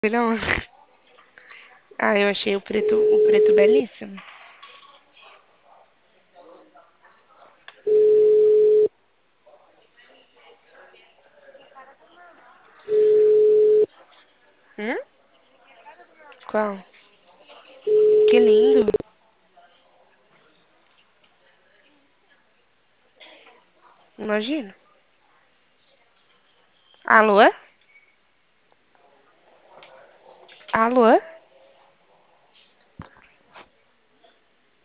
Não. Ah, eu achei o preto belíssimo. Hum? Qual? Que lindo. Imagina. Alô? Alô?